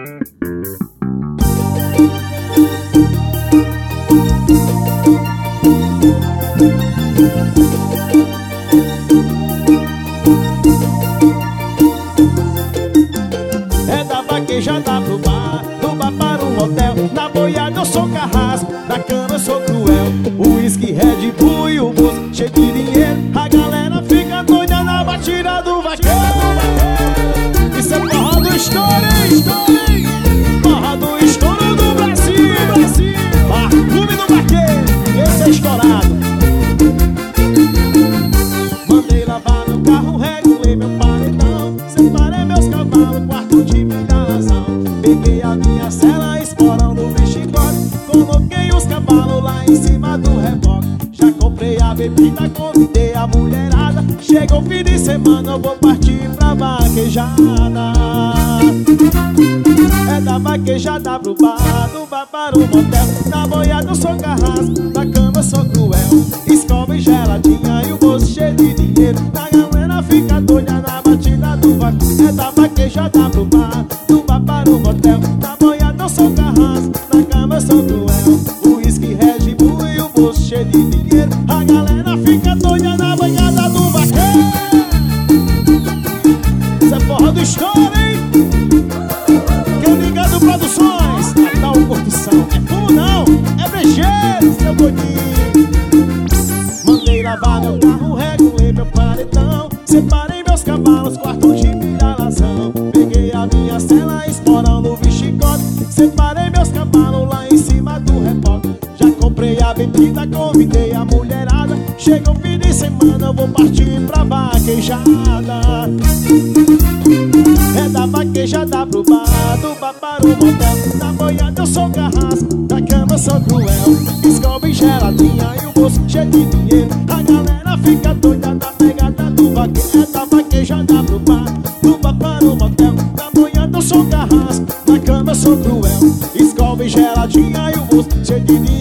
É da vaquejada pro bar, do bar para um motel. Na boiada eu sou carrasco, na cama eu sou cruel. O uísque, Red Bull e o bolso cheio de dinheiro. A galera fica doida na batida do vaqueiro. Isso é porra do estouro, hein? Porra do estouro do Brasil. Clube do vaqueiro, esse é estourado. Mandei lavar meu carro, regulei meu paredão. Separei meus cavalos, quarto de milhação. Peguei a minha cela, esporando o chicote. Coloquei os cavalos lá em cima do reboque. Já comprei a bebida, convidei a mulherada. Chega o fim de semana, eu vou partir pra vaquejada. É da vaquejada pro bar, do bar para o motel. Na boiada eu sou carrasco, na cama eu sou cruel. Escova e geladinha e o bolso cheio de dinheiro. A galera fica doida na batida do vaqueiro. É da vaquejada pro bar, do bar para o motel. Na boiada eu sou carrasco, na cama eu sou cruel. O uísque, Red Bull e o bolso cheio de dinheiro. A galera fica doida na banhada do vaqueiro. Isso é porra do estouro, hein? Produções, Natal Curtição. É fumo não, é brejeiro, seu gordinho. Mandei lavar meu carro, regulei meu paredão. Separei meus cavalos, quarto de milhação. Peguei a minha cela, esporando o chicote. Separei meus cavalos lá em cima do reboque. Já comprei a bebida, convidei a mulherada. Chega o fim de semana, eu vou partir pra vaquejada. É da vaquejada pro bar, do bar para o motel. Na boiada eu sou carrasco, na cama eu sou cruel. Escova e geladinha e o bolso cheio de dinheiro. A galera fica doida na pegada do vaqueiro. É da vaquejada pro bar, do bar para o motel. Na boiada eu sou carrasco, na cama eu sou cruel. Escova e geladinha e o bolso cheio de dinheiro.